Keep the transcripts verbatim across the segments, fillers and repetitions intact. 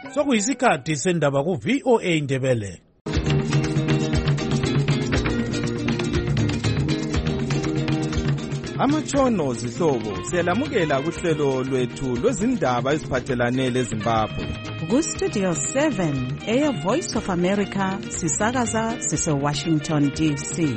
sokuyisikhathi sendaba ku V O A Ndebele. Amatshono zihlobo siyalamukela kuhlelo lwethu lwezindaba eziphathelane leZimbabwe. Ku Studio seven eya Voice of America sisakaza sise Washington D C.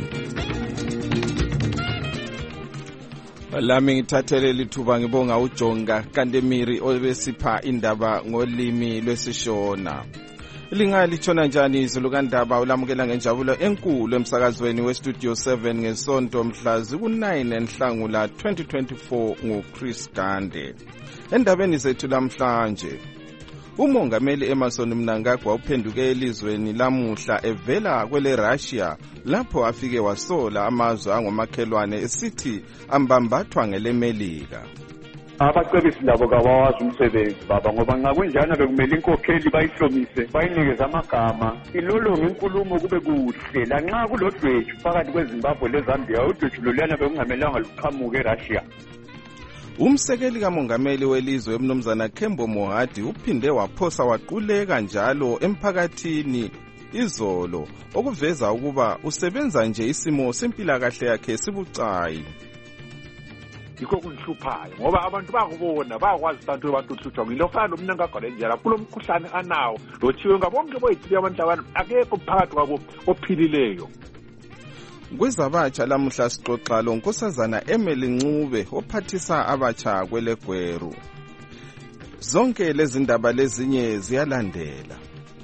Lami ngithathele lithuba ngibonga uJonga Kandemiri obesipha indaba ngolimi lwesishona. Lingali tshona njani izulu kandaba ulamukela ngenjabulo enkulu emsakazweni weStudio seven ngesonto mhlazi ku-nine enhlangula twenty twenty-four nguChris Gande. Endabeni zethu namhlanje umongameli Emmerson Mnangagwa uphenduke elizweni lamuhla evela kwele Russia lapho afike wasola amazwe angomakhelwane esithi ambambathwa ngelemelika. Abacebisi labo kawazi umsebenzi baba ngoba nxa kunjana bekumele inkokheli bayihlomise bayinikeze amagama ilolonga inkulumo kube kuhle lanxa kulodwethu phakathi kweZimbabwe leZambia udwethu loluyana bekungamelanga luqhamuke eRussia. Umsekeli kamongameli welizwe umnumzana Kembo Mohadi uphinde waphosa waquleka njalo emphakathini izolo okuveza ukuba usebenza nje isimo sempilakahle yakhe sibucayi. Yikho kunhluphayo ngoba abantu bakubona bakwazi abantu bathuthwa ngilofana lomnangagwa lenjala kulomkhuhlane anawo lothiwe ngabonke boyithile abantu abantu akekho phakathi kwabo ophilileyo. Kwezabatsha lamuhla sixoxa lo nkosazana Emily Ncube ophathisa abatsha kwelegweru. Zonke lezi ndaba lezinye ziyalandela.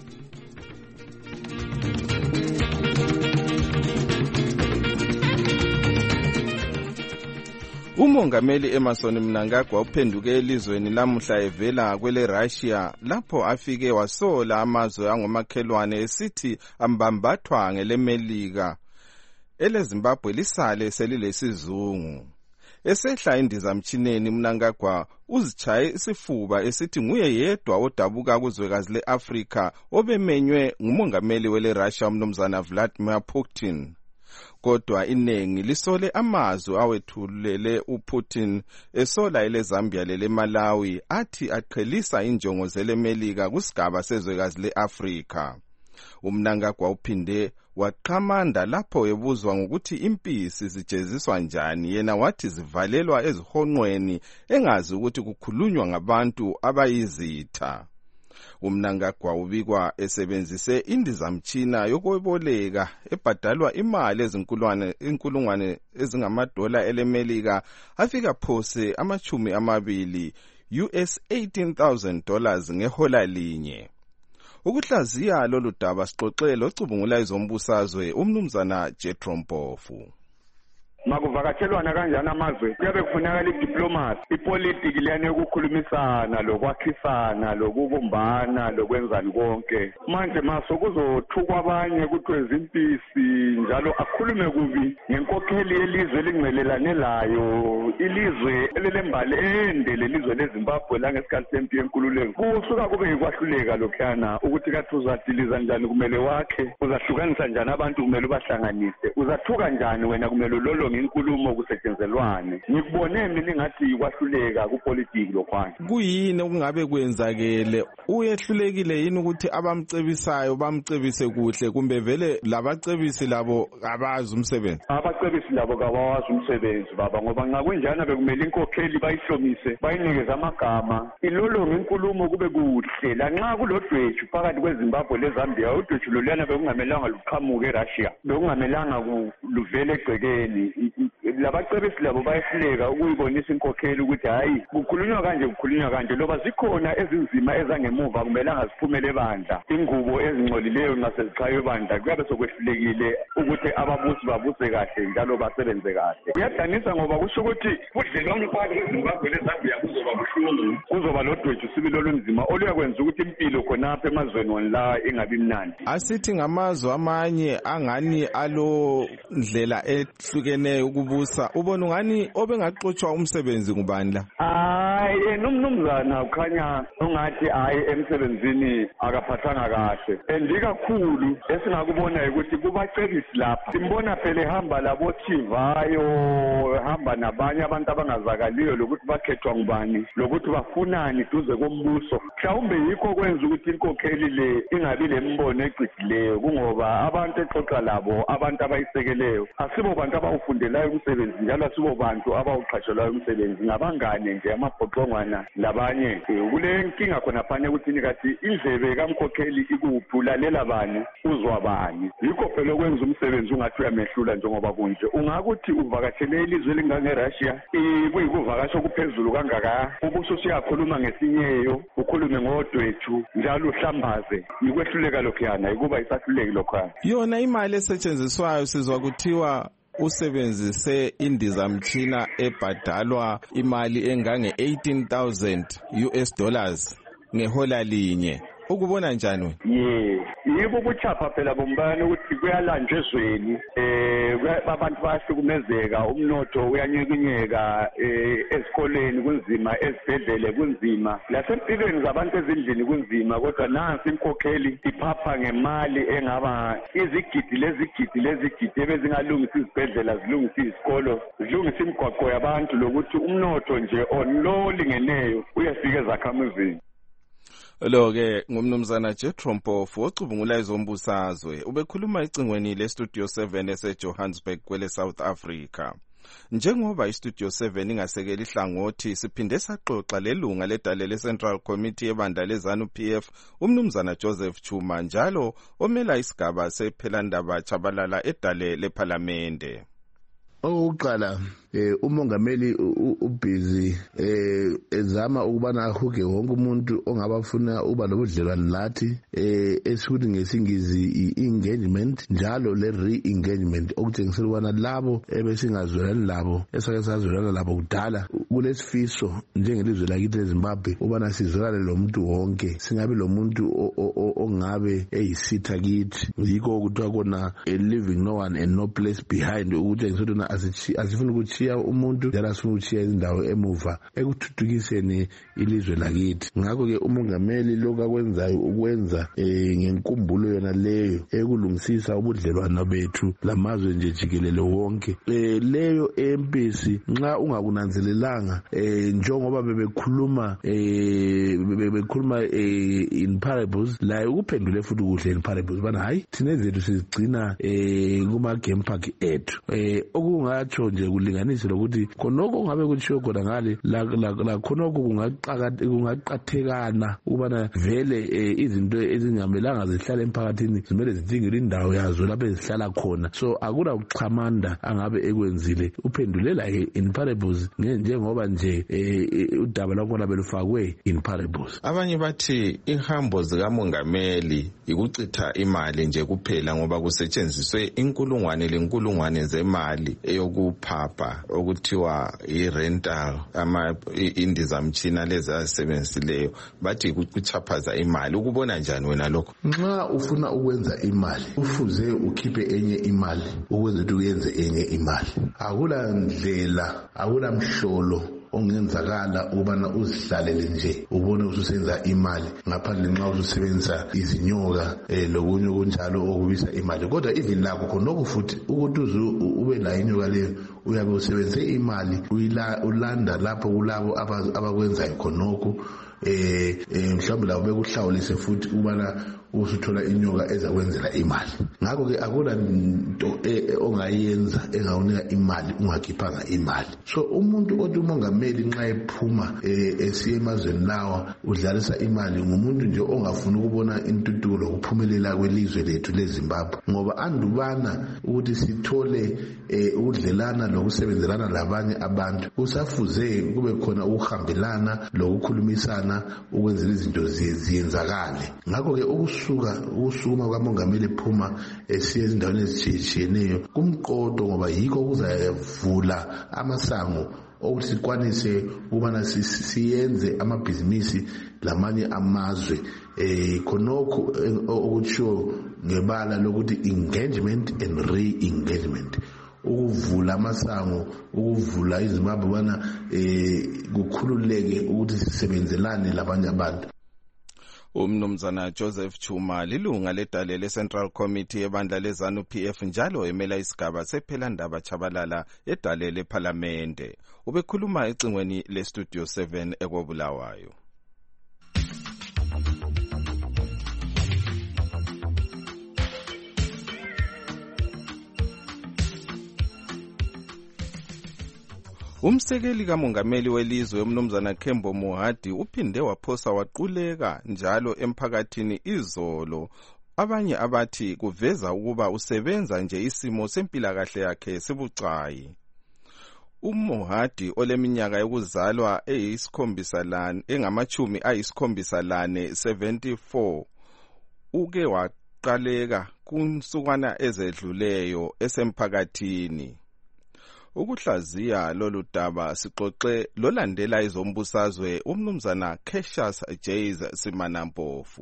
Umongameli Emmerson Mnangagwa uphenduke elizweni lamuhla evela kwele Russia lapho afike wasola amazwe angomakhelwane esithi ambambathwa ngelemelika. Ele Zimbabwe lisale selilesizungu. Esehla indizamtshineni Mnangagwa uzichaye isifuba esithi nguye yedwa odabuka kuzwekazi leAfrika obemenywe ngumongameli wele Russia umnumzana Vladimir Putin. Kodwa inengi lisole amazwi awethulele uPutin esola ele Zambia lele Malawi athi aqhelisa injongo zelemelika kusigaba sezwekazi leAfrika. Umnangagwa uphinde waqhamanda lapho ebuzwa ngokuthi impisi zijeziswa njani yena wathi zivalelwa ezihonqweni engazi ukuthi kukhulunywa ngabantu abayizitha. Umnangagwa ubikwa esebenzise indizamtshina yokweboleka ebhadalwa imali ezinkulungwane inkulungwane ezingamadola elemelika afika phose amachumi amabili U S eighteen thousand dollars ngehola linye. Ukuhlaziya lolu daba sixoxele ocubungula izombusazwe umnumzana Jethro Mpofu. Makuvakatshelwana kanjani amazwe kuyabe kufunakala idiplomasi ipolitiki leyana yokukhulumisana lokwakhisana lokubumbana lokwenzani konke. Manje maso kuzothukwa abanye kuthiwe izimpisi njalo akhulume kubi ngenkokheli yelizwe elingcelelane layo ilizwe elilembali ende lelizwe leZimbabwe langesikhathi sempi yenkululeko. Kusuka kube yikwahluleka lokhuyana ukuthi kathi uzadiliza njani kumele wakhe uzahlukanisa njani abantu kumele ubahlanganise uzathuka njani wena kumele lolo inkulumo kusetshenzalwane. Ngikubone mina ngathi kwahluleka kupolitiki lokhwana. Kuyini okungabe kwenzakele? Uyehlulekile yini ukuthi abamcebisayo bamcebise kuhle kumbe vele labacebisi labo abazi umsebenzi? Abacebisi labo kawazi umsebenzi baba ngoba nxa kunjana bekumele inkokheli bayihlomise bayinikeze amagama ilolonga inkulumo kube kuhle lanxa kulodwethu phakathi kweZimbabwe leZambia udwethu loluyana bekungamelanga luqhamuke eRussia bekungamelanga luvele egcekeni. Labacebisi labo bayehluleka ukuyibonisa inkokheli ukuthi hayi kukhulunywa kanje kukhulunywa kanje loba zikhona ezinzima ezangemuva kumele angaziphumele ebandla ingubo ezingcolileyo nxa sezichaywe ebandla kuyabe sokwehlulekile ukuthi ababusi babuse kahle njalo basebenze kahle. Kuyadanisa ngoba kusho ukuthi budlelwano phakathi kweZimbabwe leZambia kuzoba buhlungu kuzoba lodwethu sibili olunzima oluyakwenza ukuthi impilo khonapha emazweni wonla ingabi mnandi. Asithi ngamazwe amanye angani alo ndlela ehlukeneyo ukubusa ubona ngani obengaxotsha umsebenzi ngubani la? Hayi hayi nomnumzana ukhanya ungathi hayi emsebenzini akaphathanga kahle and kakhulu esingakubona ukuthi kubacebisi lapha simbona phela ehamba labo Thivayo ehamba nabanye abantu abangazakaliyo lokuthi bakhethwa ngubani lokuthi bafunani duze kombuso mhlawumbe yikho kwenza ukuthi inkokheli le ingabi lembono egcidileyo kungoba abantu exoxa labo abantu abayisekeleyo asibo bantu abawufundelayo umsebenzi njalo asibo bantu abawuqhatshelwayo umsebenzi ngabangane nje amabhoxongwana labanye kule nkinga khona phane ukuthi kathi indlebe kamkhokheli ikuphulalela bani uzwa bani yikho phela okwenza umsebenzi ungathi uyamehlula njengoba kunje ungakuthi uvakashele ilizwe lingangeRussia kuyikuvakasha okuphezulu kangaka ubuso siyakhuluma ngesinyeyo ukhulume ngodwethu njalo uhlambaze yikwehluleka lokhuyana ikuba isahluleki lokhana yona imali esetshenziswayo sizwa kuthiwa usebenzise indizamtshina ebhadalwa imali engange eighteen thousand U S dollars ngehola linye ukubona njani yeah yibo ubuchapha phela bombani ukuthi kuyalanjwa ezweni eh abantu bayahlukumezeka umnotho uyanyekenyeka esikoleni kunzima esibhedlele kunzima lasempilweni zabantu ezindlini kunzima kodwa nansi inkokheli iphapha ngemali engaba izigidi lezigidi lezigidi ebezingalungisa izibhedlela zilungisa izikolo zilungisa imigwaqo yabantu lokuthi umnotho nje onlolingeneyo uyafika ezakhamuzini lo ke ngumnumzana Jethro Mpofu ocubungula izombusazwe ubekhuluma icingweni le Studio seven ese Johannesburg kwele South Africa. Njengoba iStudio seven ingasekela ihlangothi siphinde saxoxa lelunga ledale le Central Committee ebandla leZANU P F umnumzana Joseph Chuma njalo omela isigaba sephelandaba chabalala edale leParliamente. Oqala eh umongameli ubusy eh ezama ukubana ahuge wonke umuntu ongabafuna uba lobudlelwane lathi eh esikuthi ngesingizi engagement njalo le re-engagement okutshengisela ubana labo ebesingazwelani labo esake sazwelana labo kudala kulesifiso njengelizwe lakithi leZimbabwe ubana sizwelane lo muntu wonke singabe lo muntu ongabe eyisitha kithi yikho ukuthiwa kona living no one and no place behind ukuthengisela ubana asifuna ukuthi umuntu njalo asifuna ukuchiya indawo emuva ekuthuthukiseni ilizwe lakithi ngakho ke umongameli lokho akwenzayo ukwenza eh ngenkumbulo yona leyo ekulungisisa ubudlelwano bethu lamazwe nje jikelele wonke eh leyo empisi nxa ungakunanzelelanga eh njengoba bebekhuluma eh bebekhuluma in parables la ukuphendule futhi kuhle in parables bana hayi thina zethu sizigcina eh kuma game park ethu eh okungatsho nje kulinganisa lokuthi khonoko ngabe kutshiwo khona ngale la la khonoko kungaqaka kungaqathekana ubana vele izinto ezingamelanga zihlale emphakathini zimele zidingile indawo yazo lapho ezihlala khona so akula ukuxhamanda angabe ekwenzile uphendulela in parables njengoba nje udaba lwakhona belufakwe in parables. Abanye bathi ihambo zikamongameli ikuchitha imali nje kuphela ngoba kusetshenziswe inkulungwane lenkulungwane zemali eyokuphapha okuthiwa i-rental ama indizamtshina lezi azisebenzisileyo bathi kuchaphaza imali ukubona njani wena lokho? Nxa ufuna ukwenza imali ufuze ukhiphe enye imali ukuze uyenze enye imali akula ndlela akula mhlolo ongenzakala ubana uzihlalele nje ubone ususenza imali ngaphandle nxa usebenzisa izinyoka eh lokunye kunjalo okubisa imali kodwa even lakho khonoko futhi ukuthi ube la inyoka leyo uyabe usebenzise imali uyila ulanda lapho kulabo abakwenza khonoko eh mhlawumbe la bekuhlawulise futhi ubana usuthola inyoka ezakwenzela imali ngakho ke akula into ongayenza engawunika imali ungakhiphanga imali so umuntu othi umongameli nxa ephuma esiye emazweni lawa udlalisa imali ngumuntu nje ongafuna ukubona intuthuko lokuphumelela kwelizwe lethu leZimbabwe ngoba andubana ukuthi sithole ukudlelana lokusebenzelana labanye abantu kusafuze kube khona ukuhambelana lokukhulumisana ukwenzela izinto ziyenzakale ngakho ke usuka usuma kwamongameli ephuma esiye ezindaweni ezitshiyeneyo kumqodo ngoba yikho kuzavula amasango ukuthi sikwanise ukubana siyenze amabhizinisi lamanye amazwe eh khonokho okutshiwo ngebala lokuthi engagement and re-engagement ukuvula amasango ukuvula izimbabwe bana eh kukhululeke ukuthi sisebenzelane labanye abantu. Umnumzana Joseph Chuma lilunga ledale le-Central Committee ebandla lezanu P F njalo emela isigaba sephelandaba Chabalala edale lephalamende. Ubekhuluma ecingweni le-Studio seven ekobulawayo. Umsekeli kamongameli welizwe umnumzana Kembo Mohadi uphinde waphosa waquleka njalo emphakathini izolo. Abanye abathi kuveza ukuba usebenza nje isimo sempilakahle yakhe sibucayi. UMohadi oleminyaka yokuzalwa eyisikhombisa lane engamachumi ayisikhombisa lane seventy-four uke waqaleka kunsukwana ezedluleyo esemphakathini. Ukuhlaziya lolu daba sixoxe lolandela izombusazwe umnumzana Cassius Jays Simanampofu.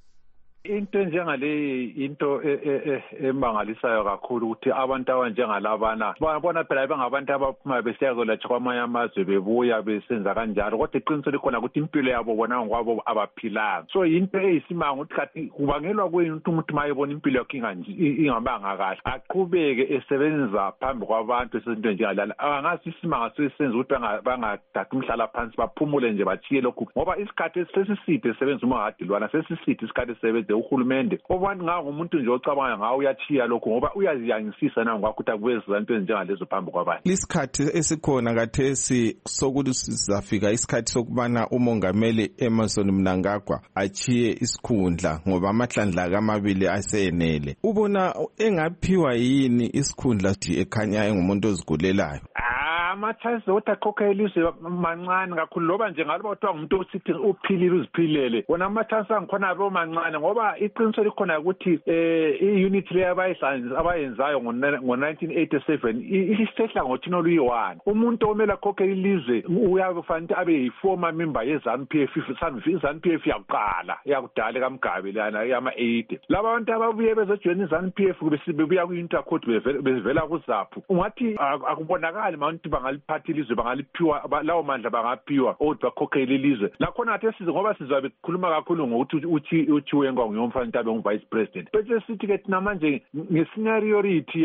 Into njengale into emangalisayo kakhulu ukuthi abantu abanjengalabana bona phela bangabantu abaphuma besiyakwelatshwa kwamanye amazwe bebuya besenza kanjalo kodwa iqiniso likhona ukuthi impilo yabo bona ngokwabo abaphilanga. So into eyisimanga ukuthi kathi kubangelwa kuyini ukuthi umuntu mayebona impilo yakhe ingabanga kahle aqhubeke esebenza phambi kwabantu esezinto njengalala. Angasi isimanga sesenza ukuthi bangathatha umhlala phansi baphumule nje bachiye lokhu ngoba isikhathi sesiside sebenza uMahadi lwana sesiside isikhathi sebenza uhulumende obantu ngawo umuntu nje ocabanga ngawo uyachiya lokho ngoba uyaziyangisisa na ngakho akuveza into ezinjengalezo phambi kwabantu. Isikhathi esikhona kathesi sokuthi sizafika isikhathi sokubana umongameli Emmerson Mnangagwa achiye isikhundla ngoba amahlandla kamabili asenele. Ubona engaphiwa yini isikhundlathi ekhanya engumuntu ozigulelayo? Amathansi ukuthi akhokhe ilizwe mancane kakhulu loba nje ngaloba kuthiwa ngumuntu osithi uphilile uziphilele wona amathansi angikhona abo mancane ngoba iqiniso likhona ukuthi eh i-unit le abayenzayo ngo-nineteen eighty-seven isehla ngothina oluyi-one. Umuntu omele akhokhe ilizwe uyafanele abe yi-former member ye-ZANU P F. i-ZANU P F yakuqala yakudala kaMgabe lana yama-eighty. Laba bantu ababuye bezojoyina i-ZANU P F bebuya kwi-Intercourt bevela kuZAPHU ungathi akubonakali manje bangaliphatha ilizwe bangaliphiwa lawo mandla bangaphiwa ukuthi bakhokhele ilizwe. Lakhona athe size ngoba sizabe kukhuluma kakhulu ngokuthi uthi uThiwenga nguyomfana ntabe ngu-vice president. Bese sithi ke thina manje nge-seniority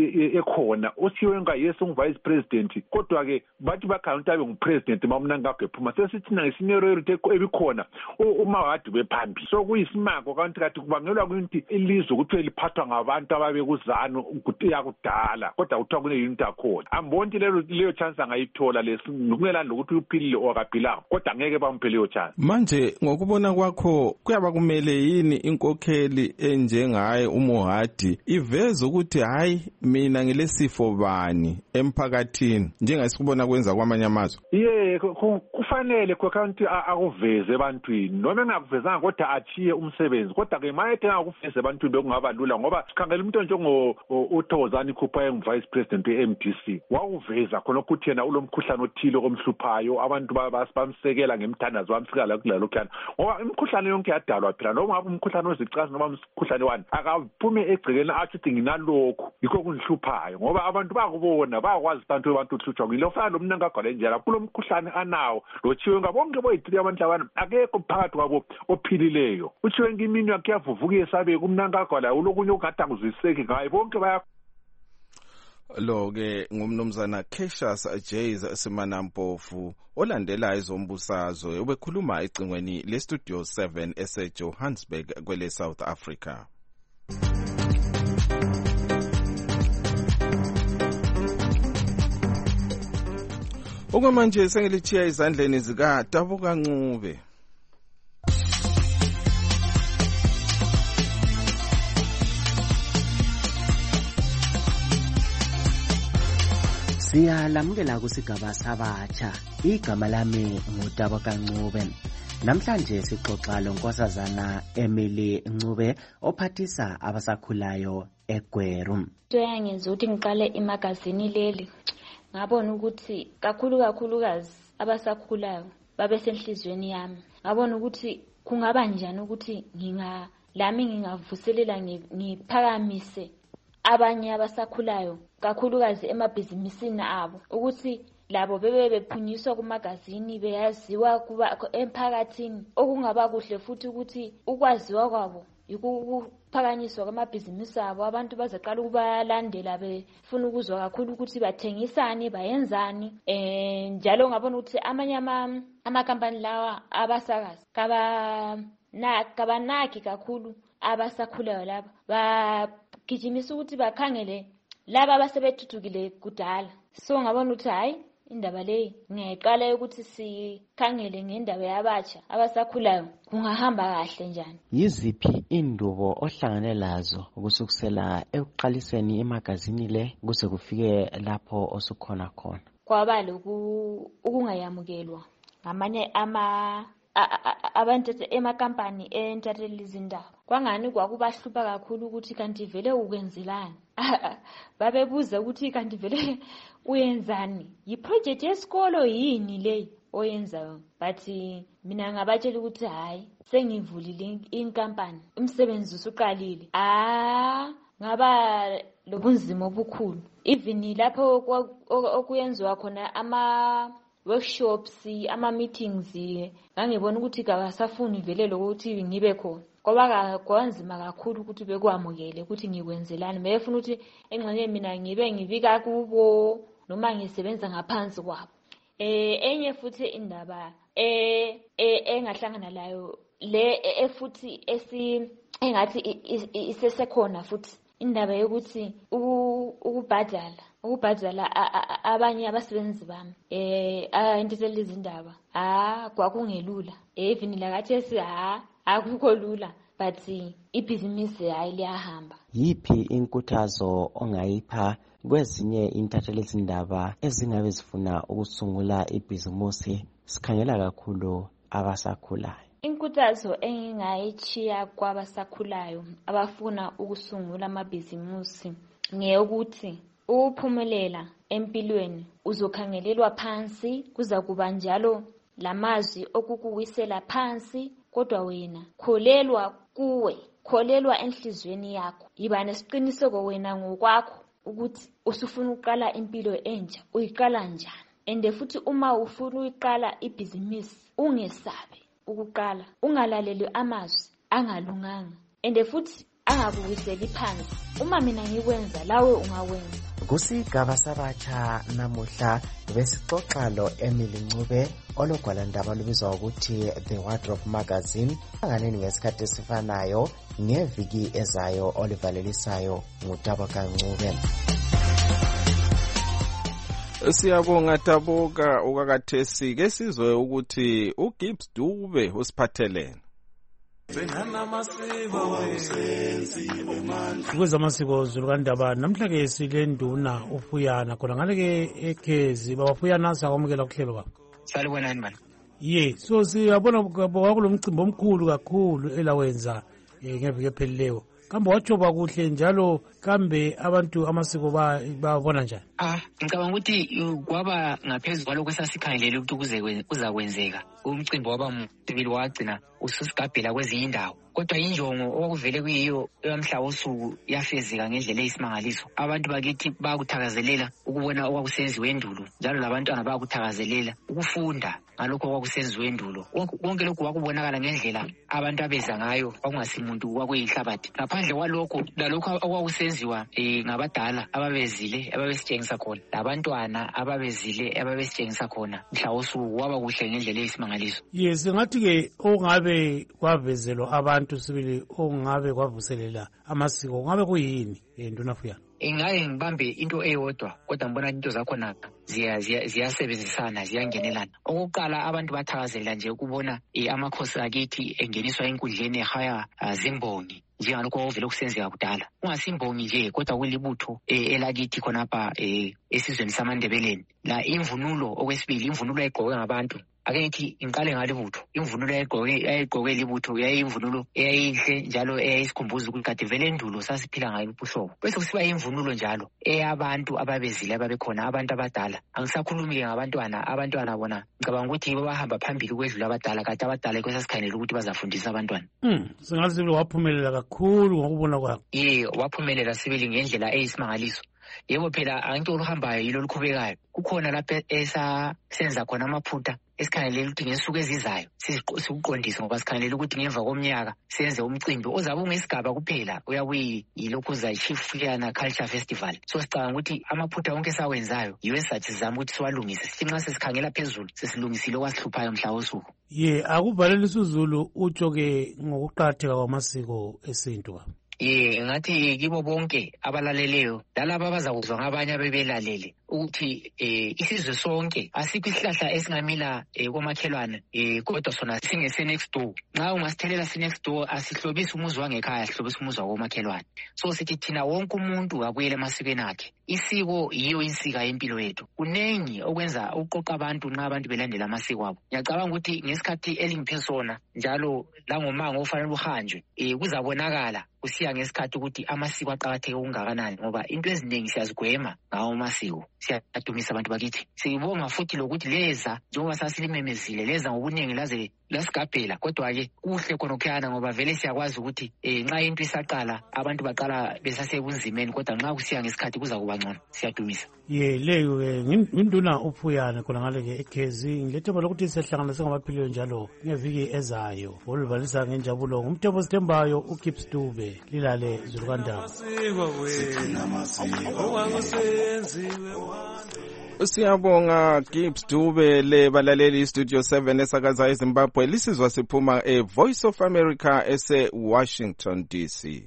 ekhona uThiwenga yes ungu-vice president kodwa ke bathi bakhanya ntabe ngu-president maMnangagwa ephuma. Sesithina nge-seniority ebikhona uMahadi bephambili. So kuyisimako kanti kathi kubangelwa ukuthi ilizwe ukuthi liphathwa ngabantu ababe kuZANU ukuthi yakudala kodwa kuthiwa kune-unit akhona. Ambonti lelo leyo chance angayithola lesingelani lokuthi uphilile okaphilanga kodwa ngeke bamphe leyo chance. Manje ngokubona kwakho kuyaba kumele yini inkokheli enjengaye uMohadi iveze ukuthi hayi mina ngilesifo bani emphakathini njengasikubona kwenza kwamanye amazwe? Ye kufanele kwakanti akuveze ebantwini noma engakuvezanga kodwa achiye umsebenzi kodwa ke mayethe akuveze ebantwini bekungaba lula ngoba sikhangela umuntu njengo uThokozani Khupha engu-vice president we-M D C wakuveza khona ukuthi yena ulomkhuhlane othile omhluphayo abantu bamsekela ngemthandazo bamsikala kulalo khana ngoba imikhuhlane yonke yadalwa phela noma ngabe umkhuhlane ozicasi noma umkhuhlane wani akaphume egcekeni athi nginalokho yikho kunhluphayo ngoba abantu bakubona bakwazi abantu abantu uhlutshwa ngilo fana loMnangagwa lenjala kulo mkhuhlane anawo lo Thiwenga bonke boyithile abantu abana akekho phakathi kwabo ophilileyo. uThiwenga imini yakhe yavuvuka esabe kuMnangagwa la ulokunye ukade akuzwiseki ngaye bonke baya lo ke ngumnumzana Cassius Jays Simanampofu olandela izombusazwe ubekhuluma ecingweni le-Studio seven ese-Johannesburg kwele South Africa. Okwamanje sengilichiya izandleni zika Dabuka Ncube. Siyalamukela kusigaba sabatsha. Igama lami nguDabuka Ncube. Namhlanje sixoxa lonkosazana Emily Ncube ophathisa abasakhulayo eGweru. Into yangenza ukuthi ngiqale imagazini leli ngabona ukuthi kakhulu kakhulukazi abasakhulayo babe senhlizweni yami. Ngabona ukuthi kungaba njani ukuthi nginga lami ngingavuselela ngiphakamise abanye abasakhulayo kakhulukazi emabhizimisini abo ukuthi labo bebe bephunyiswa kumagazini beyaziwa kuba emphakathini. Okungaba kuhle futhi ukuthi ukwaziwa kwabo ukuphakanyiswa kwamabhizinisi abo, abantu bazaqala ukubalandela befuna ukuzwa kakhulu ukuthi bathengisani bayenzani. Eh njalo ngabona ukuthi amanye ama amakampani lawa abasakazi kaba na kabanaki kakhulu abasakhulayo laba, bagijimisa ukuthi bakhangele laba abasebethuthukile kudala. So ngabona ukuthi hayi indaba le ngiyayiqala ukuthi sikhangele ngendaba yabatsha abasakhulayo kungahamba kahle njani. Yiziphi indubo ohlangane lazo ukusukusela ekuqaliseni imagazini le kuze kufike lapho osukhona khona? Kwaba lokhu ukungayamukelwa ngamanye ama abantu emakampani entathelisa izindaba. Kwangani kwakubahlupha kakhulu ukuthi kanti vele ukwenzelani. Babebuza ukuthi kanti vele uyenzani, yiproject yesikolo yini le oyenzayo. But mina ngabatshela ukuthi hayi sengivulile inkampani, umsebenzi usuqalile. Ah ngaba lobunzima obukhulu, even lapho okuyenziwa khona ama workshops, ama meetings, ngangibona ukuthi kabasafuni vele lokuthi ngibe khona. Ngoba kwanzima kakhulu ukuthi bekwamukele ukuthi ngikwenzelani. Befuna ukuthi engxenye mina ngibe ngivika kubo noma ngisebenza ngaphansi kwabo. Eh enye futhi indaba eh engahlangana layo le efuthi esi engathi isesekhona futhi indaba yokuthi ukubhadala ukubhadala abanye abasebenzi bami eh ayintetheleza izindaba. Ah kwakungelula. Even la kathi ha akukho lula, but ibhizinisi hayi liyahamba. Yiphi inkuthazo ongayipha kwezinye intatheleza izindaba ezingabe zifuna ukusungula ibhizinisi sikhangela kakhulu abasakhulayo? Inkuthazo engingayichiya kwabasakhulayo abafuna ukusungula amabhizinisi ngeyokuthi uphumelela empilweni uzokhangelelwa phansi, kuza kuba njalo lamazwi okukuwisela phansi, kodwa wena kholelwa kuwe, kholelwa enhlizweni yakho. Yiba nesiqiniseko wena ngokwakho ukuthi usufuna uqala impilo entsha, uyiqala njani. Ende futhi uma ufuna uyiqala ibhizinisi ungesabe ukuqala, ungalaleli amazwi angalunganga, ende futhi angakuwiseli phansi. Uma mina ngikwenza lawe ungawenza. Kusigaba sabatsha namuhla besixoxa lo Emily Ncube ologwala ndaba lubizwa ukuthi The Wardrobe Magazine. Anganeni ngesikhathi esifanayo ngeviki ezayo olivalelisayo nguTaboka Ncube. Siyabonga Taboka. Ukakathesi ke sizwe ukuthi uGibbs Dube usiphathelene. Ukuze amasiko zulukandaba namhla ke sile nduna ufuyana khona ngale ke ekhezi babafuyana sakwamukela kuhlelo kwabo. Salibonani man. Ye so siyabona kwakulomcimbi omkhulu kakhulu elawenza ngeviki ephelileyo. Kambe wajoba kuhle njalo kambe abantu amasiko babona njani? Ah ngicabanga ukuthi kwaba ngaphezulu kwalokho esasikhangelele ukuthi kuze kuzakwenzeka. Umcimbi waba mtibili wagcina ususigabhela kwezinye indawo. Kodwa injongo okuvele kuyiyo emhla wosuku yafezeka ngendlela eyisimangaliso. Abantu bakithi bakuthakazelela ukubona okwakusenziwe endulo, njalo labantwana bakuthakazelela ukufunda ngalokho okwakusenziwe endulo. Konke lokho kwakubonakala ngendlela abantu abeza ngayo, kwakungasimuntu kwakuyihlabathi. Ngaphandle kwalokho lalokho okwakusenziwa eh ngabadala ababezile ababesitshengisa khona, labantwana ababezile ababesitshengisa khona. Mhla wosuku waba kuhle ngendlela eyisimangaliso. Yes, ngathi ke ongabe kwavezelwa abantu sibili ongabe kwavuselela amasiko ngabe kuyini enduna fuyana? Ingaye ngibambe into eyodwa kodwa ngibona into zakhona ziya ziyasebenzisana ziyangenelana. Okokuqala abantu bathakazelela nje ukubona amakhosi akithi engeniswa enkundleni ehaya zimbongi njengalokho ovele kusenzeka kudala. Ungasimbongi nje kodwa kulibutho elakithi khonapha esizweni samaNdebeleni. La imvunulo okwesibili imvunulo egqokwe ngabantu ake ngithi ngiqale ngalibutho imvunulo yayigqoke libutho yayimvunulo eyayihle njalo eyayisikhumbuza ukuthi kade vele endulo sasiphila ngayo ubuhlobo bese kusiba imvunulo njalo eyabantu ababezile ababekhona abantu abadala angisakhulumi-ke ngabantwana abantwana bona ngicabanga ukuthi babahamba phambili kwedlula abadala kade abadala kwesasikhanela ukuthi bazafundisa abantwana um singazi sibili waphumelela kakhulu ngokubona kwakho ye waphumelela sibili ngendlela eyisimangaliso yebo phela angithi oluhambayo yilo olukhubekayo kukhona lapha esasenza khona amaphutha esikhangelela ukuthi ngesuku ezizayo sikuqondise ngoba sikhangelela ukuthi ngemva komnyaka senze umcimbi ozabe ungesigaba kuphela uyabuye yilokhu za-chief yana culture festival so sicabanga ukuthi amaphutha wonke esawenzayo yiwo esathi sizama ukuthi siwalungise sithi nxa sesikhangela phezulu sesilungisile okwasihluphayo mhla wosuku ye akuvalelisa uzulu utsho-ke ngokuqakatheka kwamasiko esintu ka ye ngathi kibo bonke abalaleleyo lalabo abazakuzwa ngabanye abebelalele ukuthi eh isizwe sonke asikho isihlahla esingamila komakhelwane eh kodwa sona singese next door nxa ungasthelela si next door asihlobisa umuzi wangekhaya sihlobisa umuzi wakomakhelwane so sithi thina wonke umuntu abuyele emasikweni akhe isiko yiyo insika yempilo yethu kunengi okwenza uqoqa abantu nxa abantu belandela amasiko abo ngiyacabanga ukuthi ngesikhathi elingiphesona njalo langomango ofanele uhanjwe eh kuzabonakala kusiya ngesikhathi ukuthi amasiko aqakatheke okungakanani ngoba into eziningi siyazigwema ngawo amasiko siyadumisa abantu bakithi siyibonga futhi lokuthi leza njengoba sasilimemezile leza ngobuningi laze lasigabhela kodwa-ke kuhle khonokhuyana ngoba vele siyakwazi ukuthi um nxa into isaqala abantu baqala besasebunzimeni kodwa nxa kusiya ngesikhathi kuza kuba ngcono siyadumisa ye leyo-ke nginduna uphuyane khona ngale-ke ekhezi ngilethemba lokuthi siyahlangana sengabaphiliyo njalo ngeviki ezayo oluvalisa ngenjabulo ngumthembo sithembayo uKips Dube lilale zulukandaba siyabonga Gibbs Dube le balaleli Studio seven esakaza eZimbabwe lisizwa siphuma e Voice of America ese Washington D C.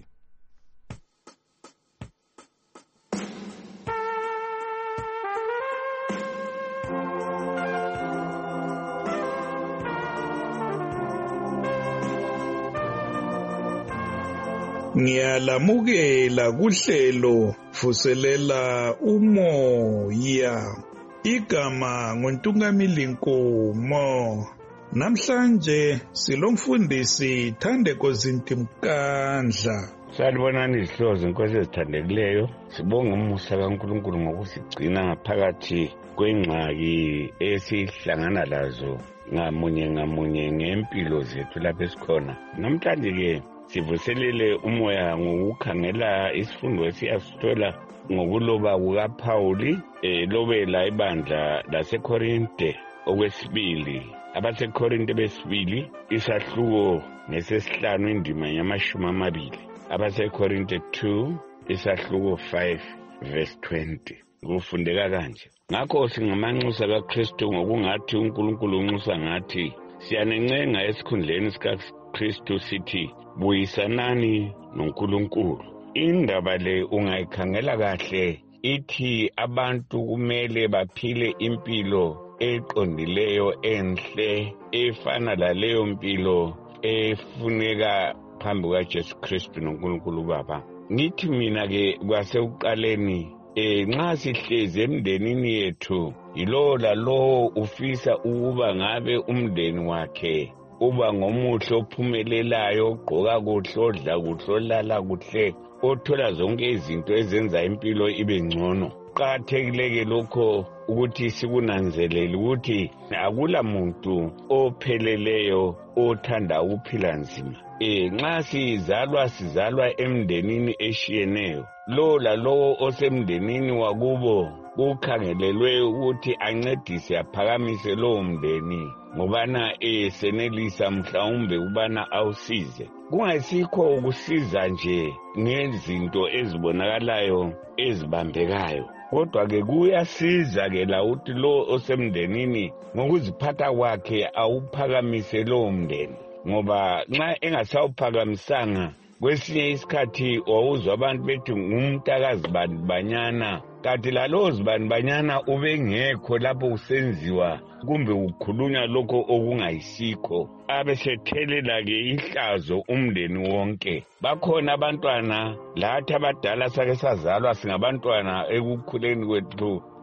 Ngiyalamukela kuhlelo vuselela umoya igama nguNtungamili Nkomo namhlanje silomfundisi Thandeko Zintimkandla. Salibonani izihlozo inkosi ezithandekileyo sibonga umusa kaNkulunkulu ngokusigcina ngaphakathi kwengxaki esihlangana lazo ngamunye ngamunye ngempilo zethu lapha esikhona namhlanje ke sivuselele umoya ngokukhangela isifundo esiyasithola ngokuloba kukaPawuli elobela ibandla laseKorinte okwesibili abaseKorinte besibili isahluko nesesihlanu indima yamashumi amabili abaseKorinte two isahluko five verse twenty kufundeka kanje ngakho singamanxusa kaKristu ngokungathi uNkulunkulu unxusa ngathi siyanencenga esikhundleni sikaKristu sithi buyisanani noNkulunkulu. Indaba le ungayikhangela kahle ithi abantu kumele baphile impilo eqondileyo enhle efana laleyo mpilo efuneka phambi kukaJesu Kristu noNkulunkulu Baba. Ngithi mina ke kwasekuqaleni eh nxa sihlezi emndenini yethu yilo lalo ufisa ukuba ngabe umndeni wakhe uba ngomuhle ophumelelayo ogqoka kuhle odla kuhle olala kuhle othola zonke izinto ezenza impilo ibe ngcono. Kuqakathekile lokho ukuthi sikunanzelele ukuthi akula muntu opheleleyo othanda ukuphila nzima. Eh nxa sizalwa sizalwa emndenini eshiyeneyo lo lalowo osemndenini wakubo kukhangelelwe ukuthi ancedise aphakamise lowo mndeni ngobana esenelisa mhlawumbe ubana awusize kungayisikho ukusiza nje ngezinto ezibonakalayo ezibambekayo kodwa ke kuyasiza ke la uthi lo osemndenini ngokuziphatha kwakhe awuphakamise lowo mndeni ngoba nxa engasawuphakamisanga kwesinye isikhathi wawuzwa abantu bethi ngumntakazi banyana kanti lalozi banyana ubengekho lapho kusenziwa kumbe ukukhulunywa lokho okungayisikho abesethelela ke ihlazo umndeni wonke. Bakhona abantwana lathi abadala sake sazalwa singabantwana ekukhuleni kwethu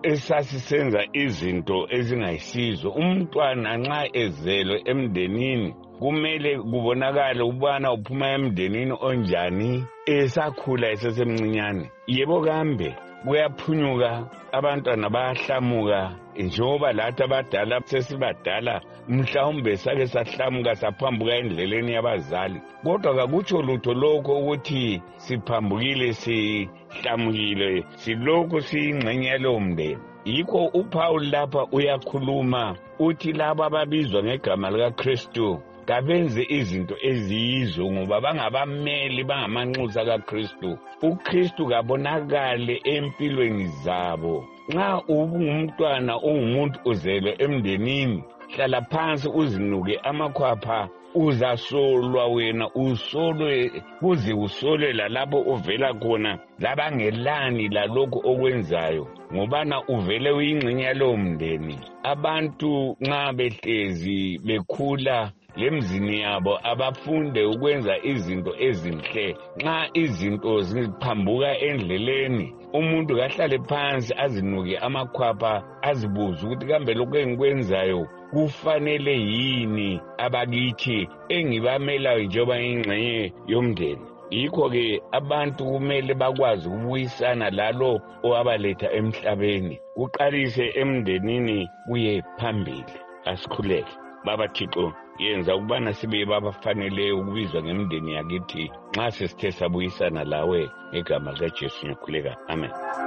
esasisenza izinto ezingayisizo. Umntwana nxa ezelwe emndenini kumele kubonakale ubana uphuma emndenini onjani esakhula esesemncinyane. Yebo kambe kuyaphunyuka, abantwana bayahlamuka njengoba lathi abadala sesibadala mhlawumbe sake sahlamuka saphambuka endleleni yabazali, kodwa kakutsho lutho lokho ukuthi siphambukile sihlamukile silokhu siyingxenye yalowo mndeni. Yikho uPaul lapha uyakhuluma uthi laba ababizwa ngegama likaKristu kabenze izinto eziyizo ngoba bangabameli bangamanxusa kaKristu. uKristu kabonakale empilweni zabo. Nxa ungumntwana ungumuntu uzelwe emndenini, hlala phansi uzinuke amakhwapha, uzasolwa wena, usolwe kuze usolwe lalapho uvela khona labangelani lalokho okwenzayo ngobana uvele uyingxenye yalowo mndeni. Abantu nxa behlezi bekhula lemzini yabo abafunde ukwenza izinto ezinhle. Nxa izinto ziphambuka endleleni, umuntu kahlale phansi azinuke amakhwapha, azibuze ukuthi kambe lokho engikwenzayo kufanele yini abakithi engibamelayo njengoba ingxenye yomndeni. Yikho-ke abantu kumele bakwazi ukubuyisana lalo owabaletha emhlabeni, kuqalise emndenini kuye phambili. Asikhuleke. Baba Thixo, yenza ukubana sibe babafaneleyo ukubizwa ngemndeni yakithi nxa sesithe sabuyisana lawe ngegama likaJesu ngikhuleka. Amen.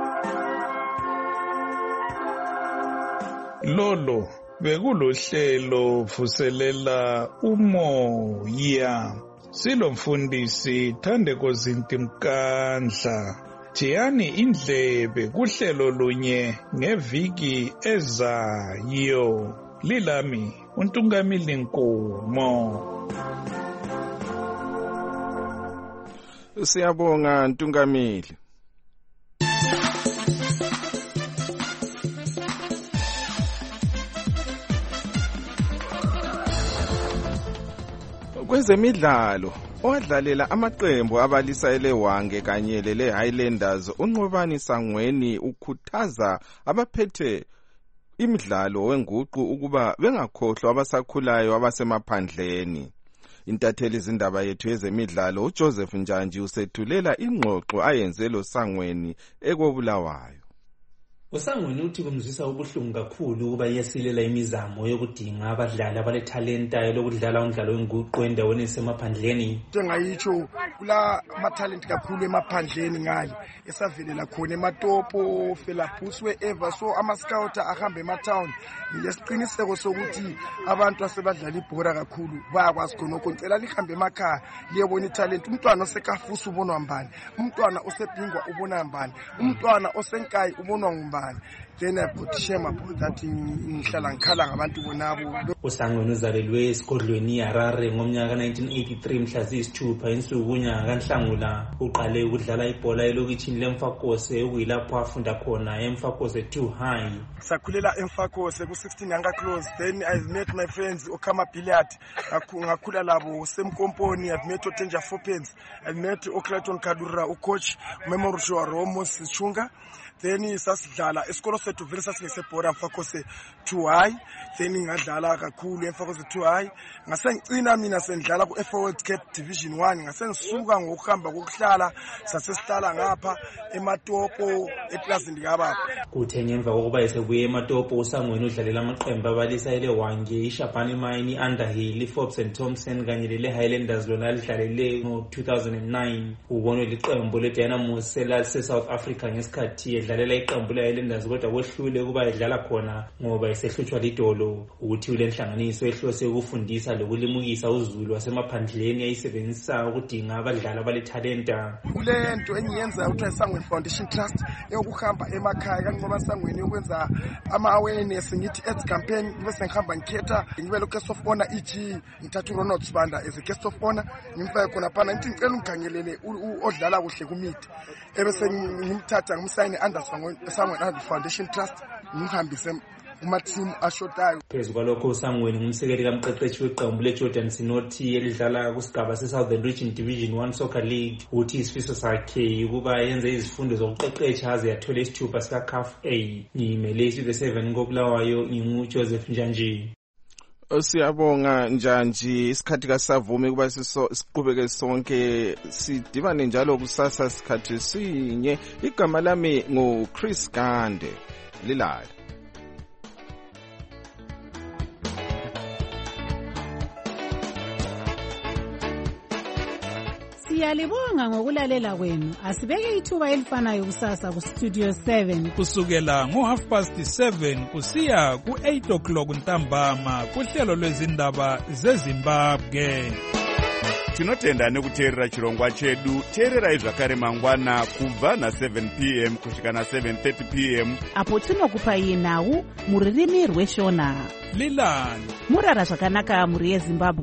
Lolo bekulohlelo vuselela umoya. Silomfundisi Thandeko Zinti Mkandla. Thiyani indlebe kuhlelo lunye ngeviki ezayo. Lilami uNtungamili Nkomo. Siyabonga Ntungamili. Kwezemidlalo, owadlalela amaqembu abalisa elewange kanye lele Highlanders uNqobani Sangweni ukhuthaza abaphethe imidlalo wenguqu ukuba bengakhohlwa abasakhulayo abasemaphandleni. Intatheli izindaba yethu yezemidlalo uJoseph Njanji usethulela ingxoxo ayenze lo Sangweni ekobulawayo. uSangweni uthi kumzwisa ubuhlungu kakhulu ukuba yesilela imizamo yokudinga abadlali abalethalenta lokudlala umdlalo wenguqu endaweni esemaphandleni. Ngayitsho kula amatalent kakhulu emaphandleni ngale esavelela khona eMatopo, Felapus wherever, so ama scout ahamba ematown. Ngiyesiqiniseko sokuthi abantu asebadlala ibhora kakhulu bayakwazi khona ukuncela lihambe emakhaya liyebona italent. Umntwana osekafusa ubonwa mbani, umntwana osebhingwa ubonwa mbani, umntwana osenkayi ubonwa ngumbani. Then I put shame about that ngihlala ngikhala ngabantu bonabo. uSangweni uzalelwe esigodlweni iHarare ngomnyaka nineteen eighty-three mhla ziyisithupha insuku unyaka kaNhlangula. Uqale ukudlala ibhola elokitshini leMfakose okuyilapho afunda khona eMfakose two high. Sakhulela eMfakose ku sixteen Yanga Close. Then I met my friends Okama Billiard. Ngakhula labo Semkomponi. I've met Otenja Foppens. I've met Oclayton Kadura, ucoach Memory Show Romos Chunga. Then sasidlala esikolo sethu vele sasingesebhora Mfakose two high. Then ngadlala kakhulu eMfakose two high. Ngase ngicina mina sendlala ku F World Cup Division one. Ngase ngisuka ngokuhamba kokuhlala sasesihlala ngapha eMatopo eplazini likababa. Kuthe ngemva kokuba esebuye eMatopo uSangweni udlalela amaqembu abalisa elewange iShabani Mine, Underhill, iForbes and Thompson kanye lele Highlanders lona lidlalele ngo two thousand nine. Ubonwe liqembu leDynamo selase South Africa ngesikhathi edlalela iqembu leHighlanders kodwa kwehlule ukuba edlala khona ngoba esehlutshwa lidolo. Uthi ule nhlanganiso ehlose ukufundisa lokulimukisa uZulu wasemaphandleni ayisebenzisa ukudinga abadlali abalethalenta. Kule nto engiyenza uthi Sangweni Foundation Trust eyokuhamba emakhaya kanqoba Sangweni ukwenza ama awareness ngithi AIDS campaign bese ngihamba ngikhetha ngibe lo guest of honor iji ngithatha Ronald Sibanda as a guest of honor ngimfake khona phana ngithi ngicela ungikhangelele odlala kuhle kumithi ebese ngimthatha ngimsayine under Sangweni Foundation Trust ngihambise kumathimu ashotayo. Phezu kwalokho uSangweni ngumsekeli kamqeqeshi weqembu leJordan Sinothi elidlala kusigaba se-Southern Region Division one Soccer League uthi isifiso sakhe ukuba yenze izifundo zokuqeqesha aze yathole isithupha sika-C A F A. Ngiyimele iStudio seven koBulawayo, nginguJoseph Njanji. Siyabonga Njanji, isikhathi kasavumi kuba siqhubeke sonke sidibane njalo kusasa isikhathi sinye. Igama lami nguChris Gande. Lilala. Siyalibonga ngokulalela kwenu. Asibeke ithuba elifanayo kusasa ku Studio seven kusukela ngo half past seven kusiya ku eight o'clock ntambama kuhlelo lwezindaba zeZimbabwe. Tinotenda nekuteerera chirongwa chedu. Teererai zvakare mangwana kubva na seven p m kusvika na seven thirty p m apo tinokupai nhau muririmi rweshona. Lilani Murara zvakanaka muri yeZimbabwe.